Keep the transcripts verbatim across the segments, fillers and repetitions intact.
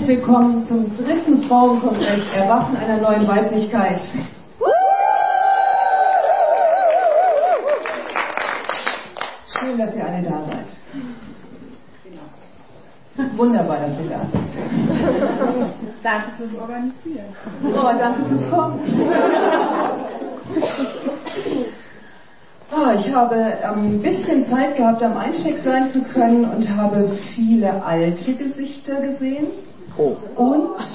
willkommen zum dritten Frauenkongress Erwachen einer neuen Weiblichkeit. Schön, dass ihr alle da seid. Wunderbar, dass ihr da seid. Danke fürs Organisieren. Oh, danke fürs Kommen. Oh, ich habe ein ähm, bisschen Zeit gehabt, am Einstieg sein zu können und habe viele alte Gesichter gesehen. Oh. Und was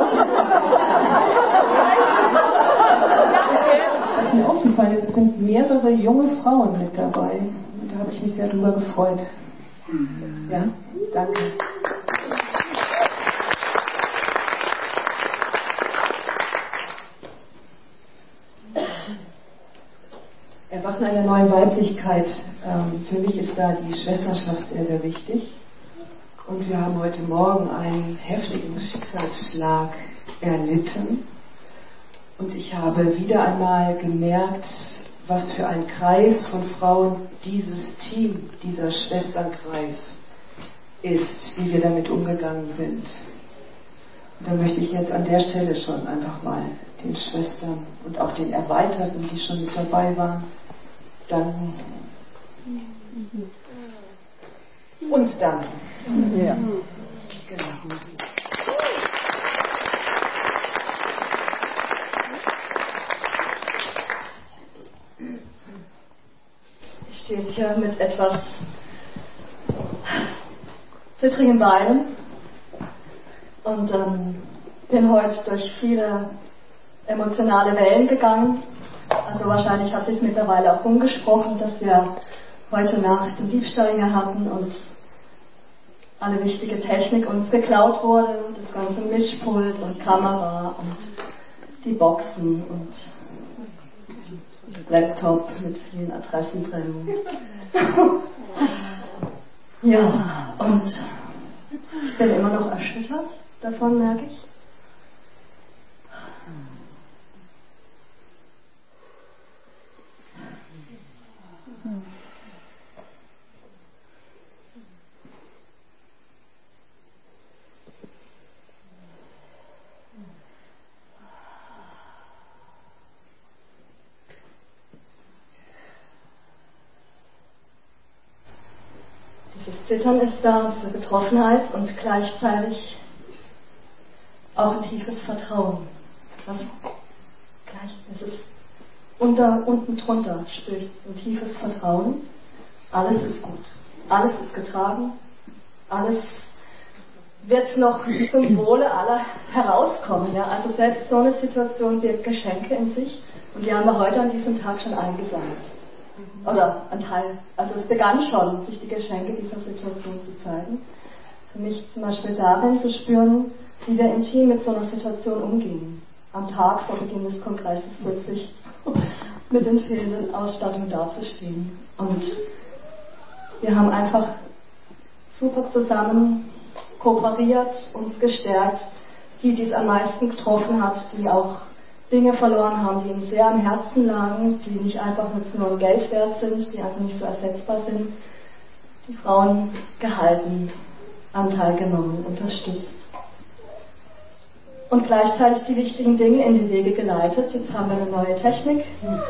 mir aufgefallen ist, es sind mehrere junge Frauen mit dabei. Und da habe ich mich sehr drüber gefreut. Ja, danke. Erwachen einer neuen Weiblichkeit. Ähm, für mich ist da die Schwesterschaft sehr, sehr wichtig. Und wir haben heute Morgen einen heftigen Schicksalsschlag erlitten. Und ich habe wieder einmal gemerkt, was für ein Kreis von Frauen dieses Team, dieser Schwesternkreis ist, wie wir damit umgegangen sind. Und da möchte ich jetzt an der Stelle schon einfach mal den Schwestern und auch den Erweiterten, die schon mit dabei waren, danken. Uns danken. Ja. Genau. Ich stehe jetzt hier mit etwas zittrigen Beinen und ähm, bin heute durch viele emotionale Wellen gegangen. Also wahrscheinlich hat sich mittlerweile auch rumgesprochen, dass wir heute Nacht den Diebstahl hier hatten und alle wichtige Technik uns geklaut wurde, das ganze Mischpult und Kamera und die Boxen und Laptop mit vielen Adressen drin. Ja, und ich bin immer noch erschüttert davon, merke ich. Dieses Zittern ist da, diese Betroffenheit und gleichzeitig auch ein tiefes Vertrauen. Was gleich, es ist unter, unten drunter spüre ich ein tiefes Vertrauen. Alles ist gut. Alles ist getragen. Alles wird noch zum Wohle aller herauskommen. Ja? Also selbst so eine Situation birgt Geschenke in sich und die haben wir heute an diesem Tag schon eingesammelt. Oder ein Teil. Also es begann schon, sich die Geschenke dieser Situation zu zeigen. Für mich zum Beispiel darin zu spüren, wie wir im Team mit so einer Situation umgehen. Am Tag vor Beginn des Kongresses plötzlich mit den fehlenden Ausstattungen dazustehen. Und wir haben einfach super zusammen kooperiert, uns gestärkt. Die, die es am meisten getroffen hat, die auch Dinge verloren haben, die ihnen sehr am Herzen lagen, die nicht einfach nur Geld wert sind, die einfach nicht so ersetzbar sind. Die Frauen gehalten, Anteil genommen, unterstützt. Und gleichzeitig die wichtigen Dinge in die Wege geleitet. Jetzt haben wir eine neue Technik.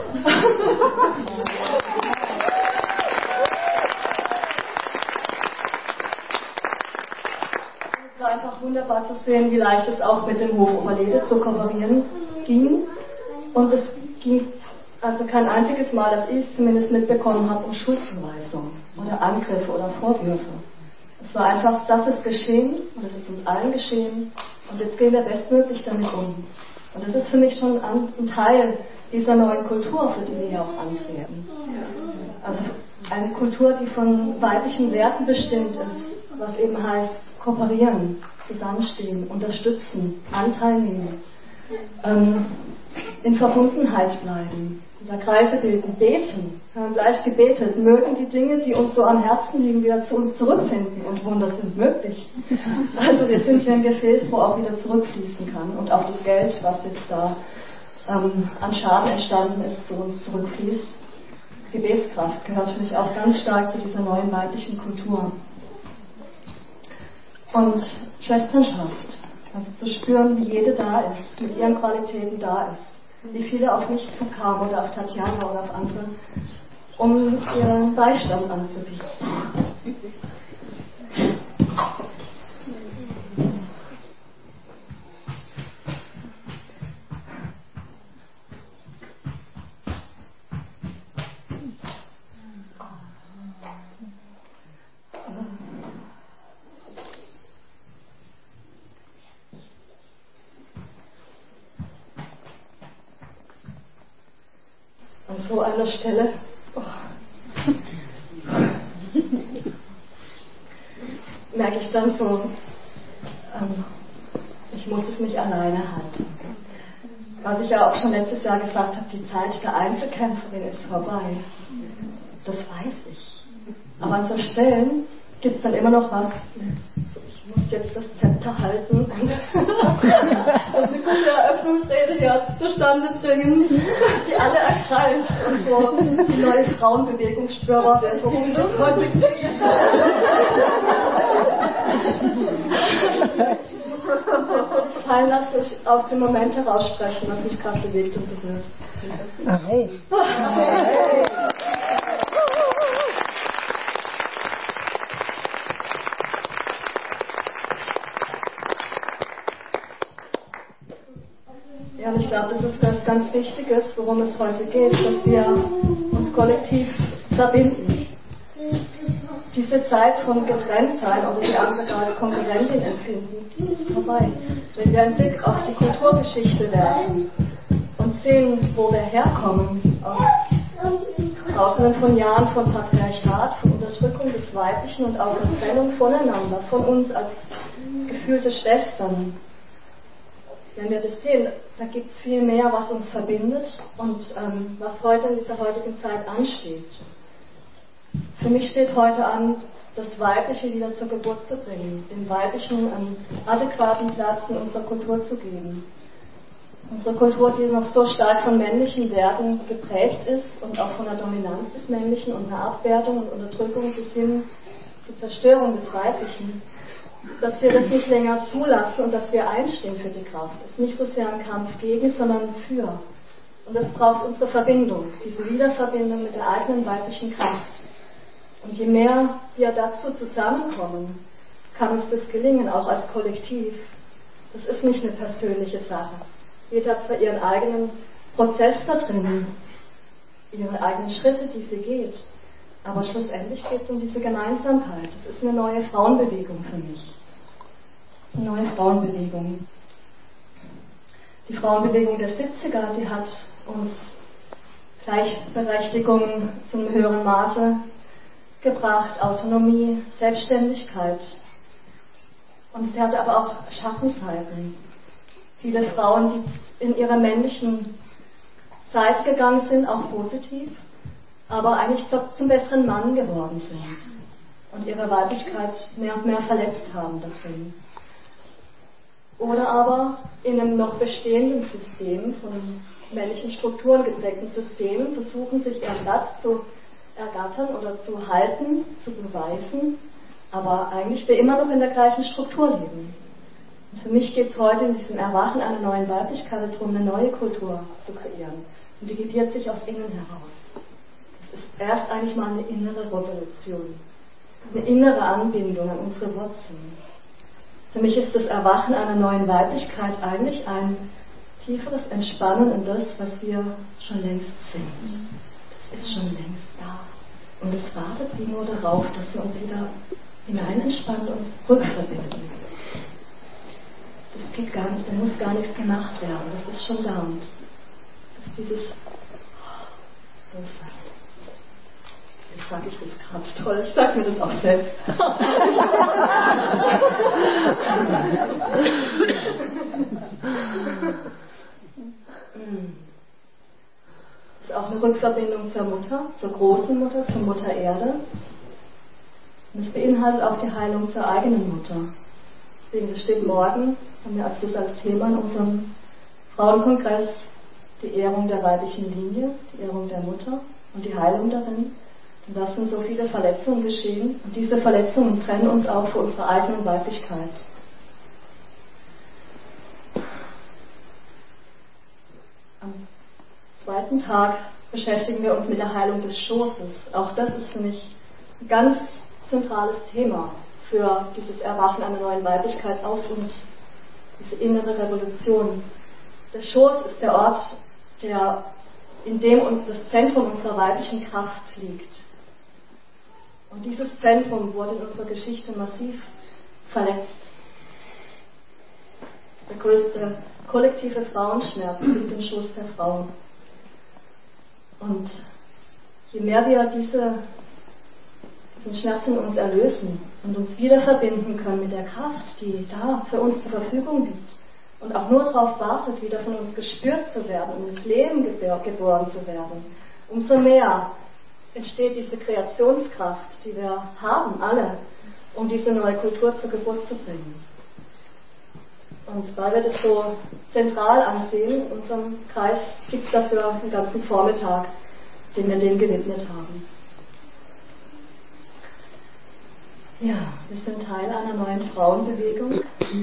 Es war einfach wunderbar zu sehen, wie leicht es auch mit dem Hof Oberlede zu kooperieren ging. Und es ging also kein einziges Mal, dass ich es zumindest mitbekommen habe, um Schuldzuweisung oder Angriffe oder Vorwürfe. Es war einfach, das ist geschehen und es ist uns allen geschehen und jetzt gehen wir bestmöglich damit um. Und das ist für mich schon ein Teil dieser neuen Kultur, für die wir ja auch antreten. Also eine Kultur, die von weiblichen Werten bestimmt ist, was eben heißt, kooperieren, zusammenstehen, unterstützen, Anteil nehmen, ähm, in Verbundenheit bleiben, unser Kreise bilden, beten. Wir haben gleich gebetet, mögen die Dinge, die uns so am Herzen liegen, wieder zu uns zurückfinden und Wunder sind möglich. Also wir sind hier ein Gefäß, wo auch wieder zurückfließen kann und auch das Geld, was jetzt da ähm, an Schaden entstanden ist, zu uns zurückfließt. Gebetskraft gehört für mich auch ganz stark zu dieser neuen weiblichen Kultur. Und Schwesternschaft. Also zu spüren, wie jede da ist, mit ihren Qualitäten da ist. Wie viele auf mich zukamen oder auf Tatjana oder auf andere, um ihren Beistand anzubieten. An so einer Stelle oh, merke ich dann so, ähm, ich muss es nicht alleine halten. Was ich ja auch schon letztes Jahr gesagt habe, die Zeit der Einzelkämpferin ist vorbei. Das weiß ich. Aber an so Stellen gibt es dann immer noch was. So, ich muss jetzt das Zepter halten und eine gute Eröffnungsrede hier zustande bringen, die alle ergreift und so die neue Frauenbewegung spürbar wird, worum es heute geht. Fallen lassen, ich aus dem Moment heraussprechen, was mich gerade bewegt und berührt. Okay. Ja, und ich glaube, das ist ganz, ganz Wichtiges, worum es heute geht, dass wir uns kollektiv verbinden. Diese Zeit von Getrenntsein oder die andere als Konkurrentin empfinden, die ist vorbei. Wenn wir einen Blick auf die Kulturgeschichte werfen und sehen, wo wir herkommen, aus Tausenden von Jahren von Patriarchat, von Unterdrückung des Weiblichen und auch der Trennung voneinander, von uns als gefühlte Schwestern. Wenn wir das sehen, da gibt es viel mehr, was uns verbindet und ähm, was heute in dieser heutigen Zeit ansteht. Für mich steht heute an, das Weibliche wieder zur Geburt zu bringen, dem Weiblichen einen adäquaten Platz in unserer Kultur zu geben. Unsere Kultur, die noch so stark von männlichen Werten geprägt ist und auch von der Dominanz des Männlichen und einer Abwertung und Unterdrückung bis hin zur Zerstörung des Weiblichen, dass wir das nicht länger zulassen und dass wir einstehen für die Kraft. Es ist nicht so sehr ein Kampf gegen, sondern für. Und das braucht unsere Verbindung, diese Wiederverbindung mit der eigenen weiblichen Kraft. Und je mehr wir dazu zusammenkommen, kann uns das gelingen, auch als Kollektiv. Das ist nicht eine persönliche Sache. Jeder hat zwar ihren eigenen Prozess da drin, ihre eigenen Schritte, die sie geht. Aber schlussendlich geht es um diese Gemeinsamkeit. Das ist eine neue Frauenbewegung für mich. Das ist eine neue Frauenbewegung. Die Frauenbewegung der siebziger, die hat uns Gleichberechtigung zu einem höheren Maße gebracht, Autonomie, Selbstständigkeit. Und sie hatte aber auch Schattenseiten. Viele Frauen, die in ihrer männlichen Zeit gegangen sind, auch positiv, aber eigentlich zum besseren Mann geworden sind und ihre Weiblichkeit mehr und mehr verletzt haben da drin. Oder aber in einem noch bestehenden System, von männlichen Strukturen geprägten Systemen, versuchen sich ihren Platz zu ergattern oder zu halten, zu beweisen, aber eigentlich wir immer noch in der gleichen Struktur leben. Und für mich geht es heute in diesem Erwachen einer neuen Weiblichkeit darum, eine neue Kultur zu kreieren. Und die gebiert sich aus innen heraus. Es ist erst eigentlich mal eine innere Revolution, eine innere Anbindung an unsere Wurzeln. Für mich ist das Erwachen einer neuen Weiblichkeit eigentlich ein tieferes Entspannen in das, was wir schon längst sind. Das ist schon längst da. Und es wartet wie nur darauf, dass wir uns wieder hinein entspannen und rückverbinden. Das geht gar nicht, da muss gar nichts gemacht werden. Das ist schon da. Und das ist dieses Lossein. Jetzt sage ich das gerade toll, ich sage mir das auch selbst. Das ist auch eine Rückverbindung zur Mutter, zur großen Mutter, zur Mutter Erde. Und es beinhaltet auch die Heilung zur eigenen Mutter. Deswegen, das steht morgen, haben wir als das als Thema in unserem Frauenkongress, die Ehrung der weiblichen Linie, die Ehrung der Mutter und die Heilung darin. Und da sind so viele Verletzungen geschehen. Und diese Verletzungen trennen uns auch von unserer eigenen Weiblichkeit. zweiten Tag beschäftigen wir uns mit der Heilung des Schoßes. Auch das ist für mich ein ganz zentrales Thema für dieses Erwachen einer neuen Weiblichkeit aus uns, diese innere Revolution. Der Schoß ist der Ort, der, in dem uns das Zentrum unserer weiblichen Kraft liegt. Und dieses Zentrum wurde in unserer Geschichte massiv verletzt. Der größte kollektive Frauenschmerz liegt im Schoß der Frau. Und je mehr wir diese, diesen Schmerz in uns erlösen und uns wieder verbinden können mit der Kraft, die da für uns zur Verfügung liegt und auch nur darauf wartet, wieder von uns gespürt zu werden, um ins Leben geboren zu werden, umso mehr entsteht diese Kreationskraft, die wir haben, alle, um diese neue Kultur zur Geburt zu bringen. Und weil wir das so zentral ansehen, in unserem Kreis gibt es dafür einen ganzen Vormittag, den wir dem gewidmet haben. Ja, wir sind Teil einer neuen Frauenbewegung.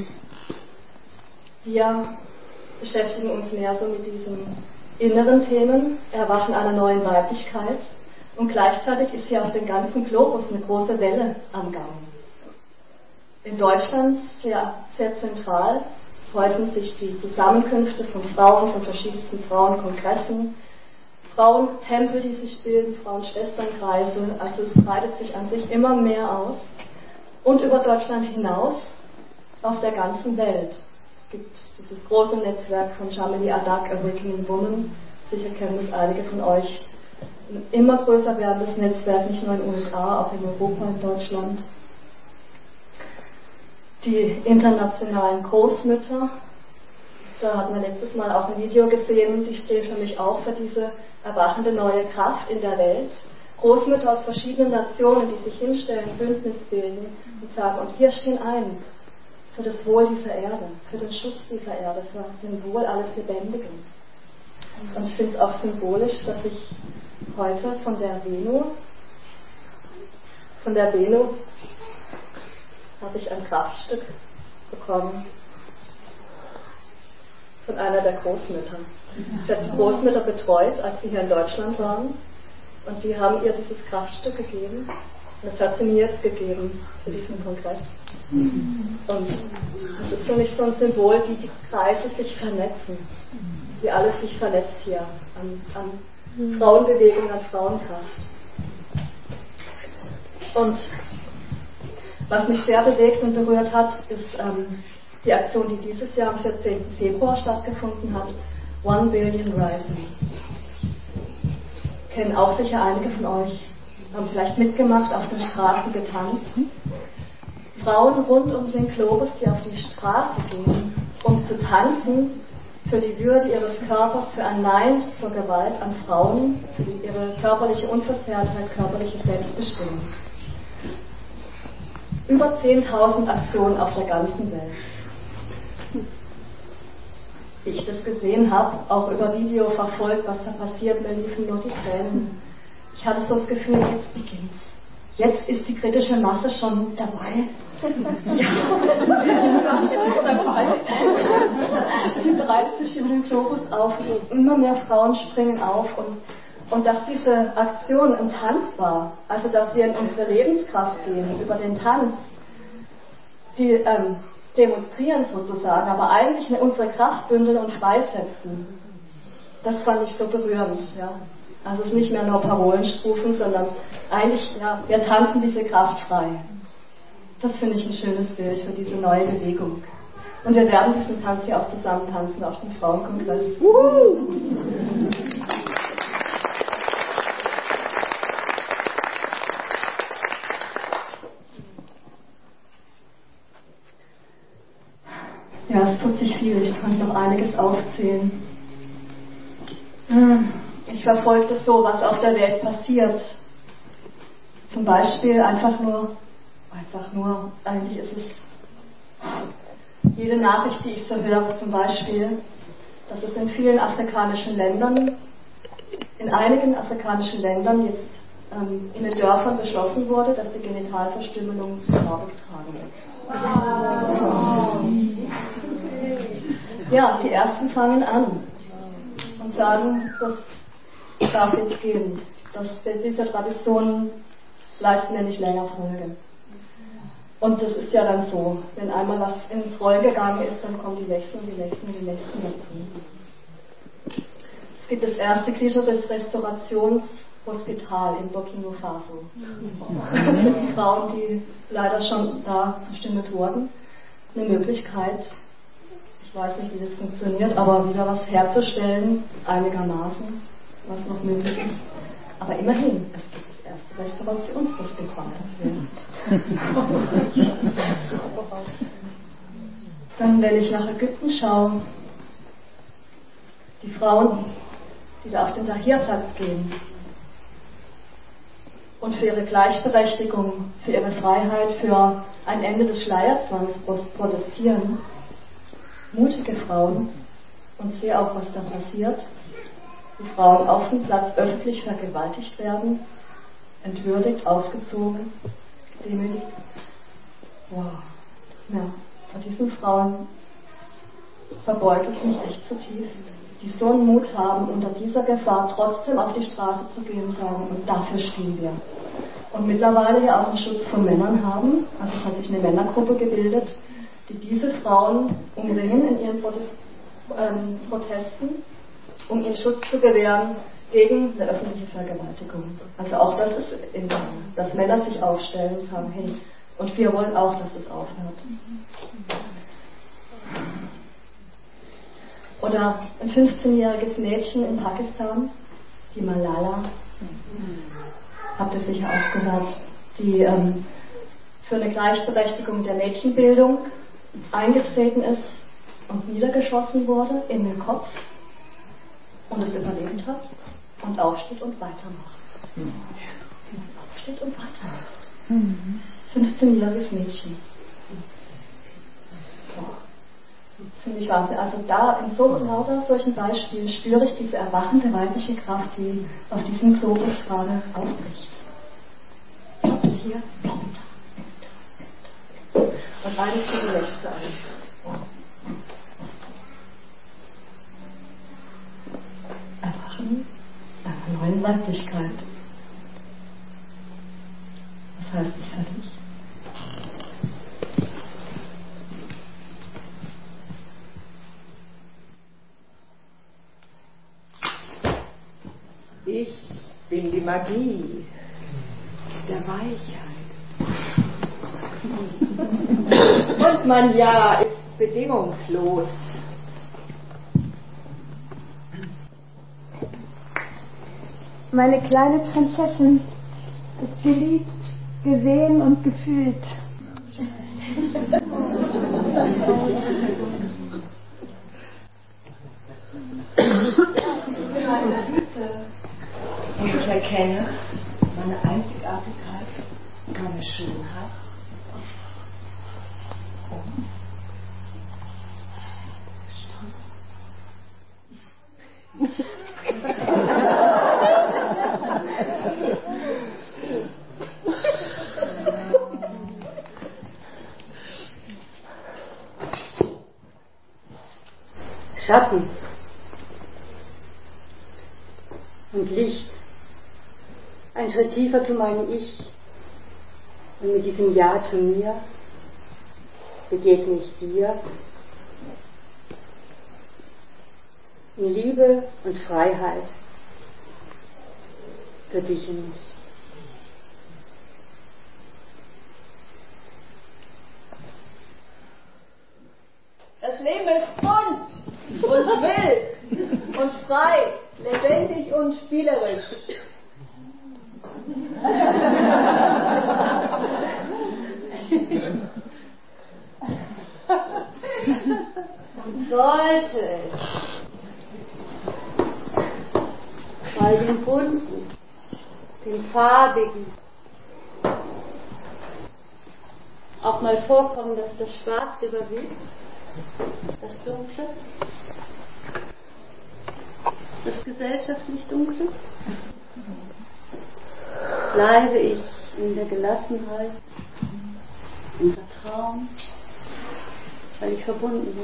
Wir beschäftigen uns mehr so mit diesen inneren Themen, Erwachen einer neuen Weiblichkeit. Und gleichzeitig ist hier auf dem ganzen Globus eine große Welle am Gang. In Deutschland sehr, sehr zentral häufen sich die Zusammenkünfte von Frauen, von verschiedensten Frauenkongressen, Frauentempel, die sich bilden, Frauenschwesternkreise. Also es breitet sich an sich immer mehr aus. Und über Deutschland hinaus, auf der ganzen Welt, gibt es dieses große Netzwerk von Jamily Adak, Awakening Women. Sicher kennen das einige von euch. Ein immer größer werdendes Netzwerk, nicht nur in den U S A, auch in Europa, in Deutschland. Die internationalen Großmütter, da hatten wir letztes Mal auch ein Video gesehen, die stehen für mich auch für diese erwachende neue Kraft in der Welt. Großmütter aus verschiedenen Nationen, die sich hinstellen, Bündnis bilden und sagen, und wir stehen ein für das Wohl dieser Erde, für den Schutz dieser Erde, für den Wohl alles Lebendigen. Und ich finde es auch symbolisch, dass ich heute von der Venu, von der Venu habe ich ein Kraftstück bekommen von einer der Großmütter. Sie hat die Großmütter betreut, als sie hier in Deutschland waren, und die haben ihr dieses Kraftstück gegeben. Und das hat sie mir jetzt gegeben für diesen Kongress. Und das ist für mich so ein Symbol, wie die Kreise sich vernetzen, wie alles sich vernetzt hier an, an Frauenbewegung, an Frauenkraft. Und was mich sehr bewegt und berührt hat, ist ähm, die Aktion, die dieses Jahr am vierzehnten Februar stattgefunden hat, One Billion Rising. Kennen auch sicher einige von euch, haben vielleicht mitgemacht, auf den Straßen getanzt. Frauen rund um den Globus, die auf die Straße gehen, um zu tanzen für die Würde ihres Körpers, für ein Nein zur Gewalt an Frauen, für ihre körperliche Unversehrtheit, körperliche Selbstbestimmung. Über zehntausend Aktionen auf der ganzen Welt. Wie ich das gesehen habe, auch über Video verfolgt, was da passiert, mir liefen nur die Tränen. Ich hatte so das Gefühl, jetzt beginnt's. Jetzt ist die kritische Masse schon dabei. Ja, dabei. Sie bereitet sich über den Globus auf. Immer mehr Frauen springen auf und Und dass diese Aktion ein Tanz war, also dass wir in unsere Lebenskraft gehen, über den Tanz, die ähm, demonstrieren sozusagen, aber eigentlich unsere Kraft bündeln und freisetzen. Das fand ich so berührend. Ja. Also es ist nicht mehr nur Parolenstrophen, sondern eigentlich, ja, wir tanzen diese Kraft frei. Das finde ich ein schönes Bild für diese neue Bewegung. Und wir werden diesen Tanz hier auch zusammen tanzen auf dem Frauenkongress. Ja, es tut sich viel. Ich kann noch einiges aufzählen. Ich verfolge das so, was auf der Welt passiert. Zum Beispiel einfach nur, einfach nur, eigentlich ist es jede Nachricht, die ich so höre, zum Beispiel, dass es in vielen afrikanischen Ländern, in einigen afrikanischen Ländern jetzt ähm, in den Dörfern beschlossen wurde, dass die Genitalverstümmelung zu Grabe getragen wird. Oh. Ja, die Ersten fangen an und sagen, das darf jetzt gehen. Das, dieser Tradition leisten wir nicht länger Folge. Und das ist ja dann so, wenn einmal was ins Rollen gegangen ist, dann kommen die nächsten und die nächsten und die nächsten dazu. Es gibt das erste Klitoris-Restaurationshospital in Burkina Faso. Für die Frauen, die leider schon da verstümmelt wurden, eine Möglichkeit, ich weiß nicht, wie das funktioniert, aber wieder was herzustellen, einigermaßen, was noch möglich ist. Aber immerhin, es gibt das erste Restaurationshospital. Dann, wenn ich nach Ägypten schaue, die Frauen, die da auf den Tahrirplatz gehen und für ihre Gleichberechtigung, für ihre Freiheit, für ein Ende des Schleierzwangs protestieren, mutige Frauen, und sehe auch, was da passiert, wie Frauen auf dem Platz öffentlich vergewaltigt werden, entwürdigt, ausgezogen, demütigt. Wow. Ja, vor diesen Frauen verbeuge ich mich echt zutiefst, die so einen Mut haben, unter dieser Gefahr trotzdem auf die Straße zu gehen und sagen, und dafür stehen wir. Und mittlerweile ja auch einen Schutz von Männern haben, also es hat sich eine Männergruppe gebildet, die diese Frauen umringen in ihren Protest, ähm, Protesten, um ihnen Schutz zu gewähren gegen eine öffentliche Vergewaltigung. Also auch das ist in Gang, dass Männer sich aufstellen und sagen, hey, und wir wollen auch, dass das aufhört. Oder ein fünfzehnjähriges Mädchen in Pakistan, die Malala, habt ihr sicher auch gehört, die ähm, für eine Gleichberechtigung der Mädchenbildung eingetreten ist und niedergeschossen wurde in den Kopf und es überlebt hat und aufsteht und weitermacht. Mhm. Aufsteht und weitermacht. Mhm. fünfzehnjähriges Mädchen. Ja. Das finde ich Wahnsinn. Also da in so lauter solchen Beispielen spüre ich diese erwachende weibliche Kraft, die auf diesem Globus gerade aufbricht. Ploppt hier, ploppt da. Und beides für die Nächste ein. Erwachen einer neuen Weiblichkeit. Was heißt das für dich? Ich bin die Magie der Weichheit. Und mein Ja ist bedingungslos. Meine kleine Prinzessin ist geliebt, gesehen und gefühlt. Und ich erkenne meine Einzigartigkeit, meine Schönheit. Schatten und Licht. Ein Schritt tiefer zu meinem Ich. Und mit diesem Ja zu mir begegne ich dir in Liebe und Freiheit für dich und mich. Das Leben ist bunt und wild und frei, lebendig und spielerisch. Und sollte es bei dem bunten, dem farbigen auch mal vorkommen, dass das Schwarze überwiegt, das Dunkle, das gesellschaftlich Dunkle, bleibe ich in der Gelassenheit, im Vertrauen, weil ich verbunden bin.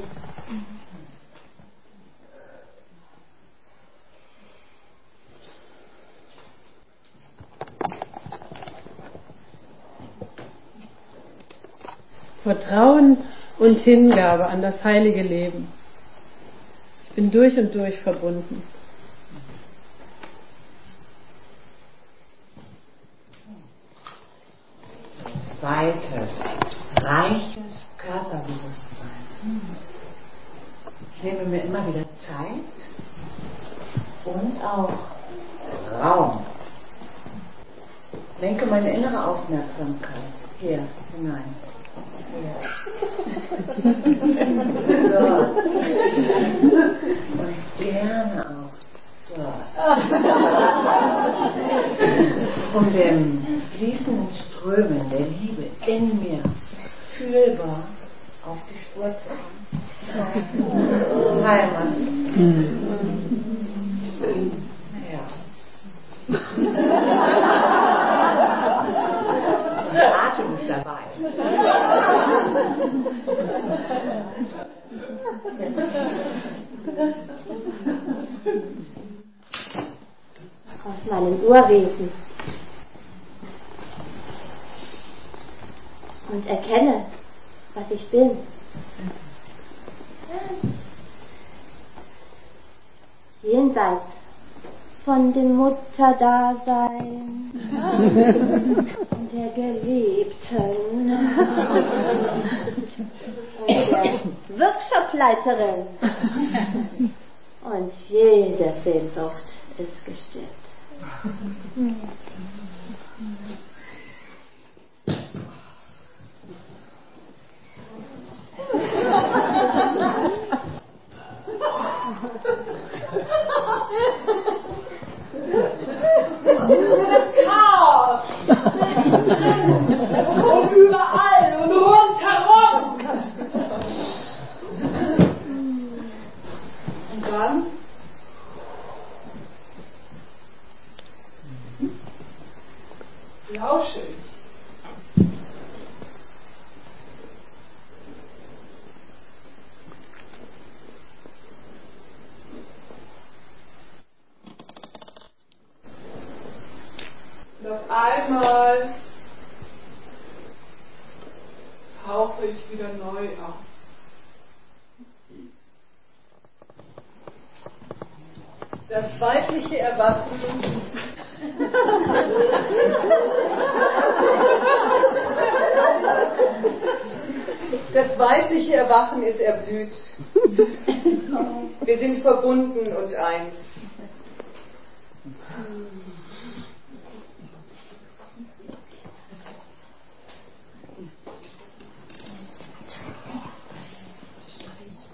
Vertrauen und Hingabe an das heilige Leben. Ich bin durch und durch verbunden. Weites, reiches Körperbewusstsein. Ich nehme mir immer wieder Zeit und auch Raum. Lenke meine innere Aufmerksamkeit hier hinein. Hier. Dort. Und gerne auch dort. Um dem fließenden Strömen der Liebe in mir fühlbar auf die Spur zu kommen. Heimat. Ja. Der Atem ist dabei. Aus meinem Urwesen. Und erkenne, was ich bin. Jenseits von dem Mutterdasein und der Geliebten und der Workshopleiterin. Und jede Sehnsucht ist gestillt. Chaos! Und überall und rundherum! Und dann? Lausche ich. Und auf einmal tauche ich wieder neu auf. Das weibliche Erwachen Das weibliche Erwachen ist erblüht. Wir sind verbunden und eins.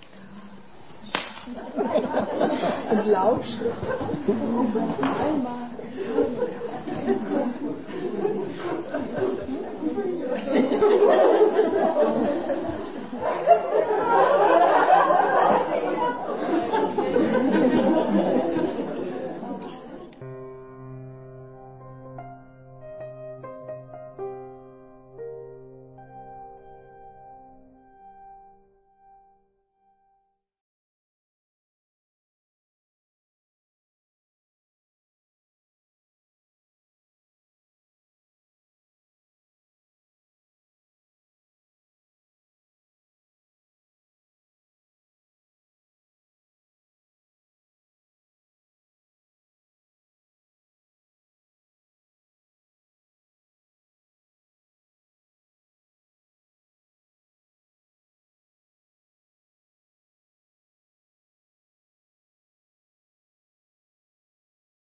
Und Lautschrift. Einmal.